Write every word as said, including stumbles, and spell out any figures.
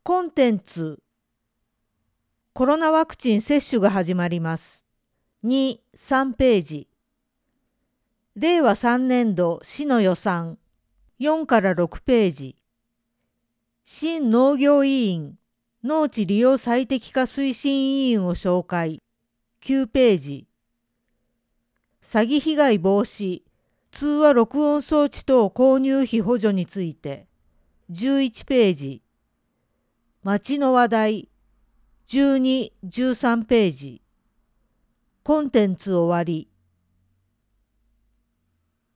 コンテンツ。コロナワクチン接種が始まります。に、さんページ。れいわさんねんど市の予算。よんからろくページ。新農業委員、農地利用最適化推進委員を紹介。きゅうページ。詐欺被害防止、通話録音装置等購入費補助について。じゅういちページ。町の話題。じゅうに、じゅうさんページ。コンテンツ終わり。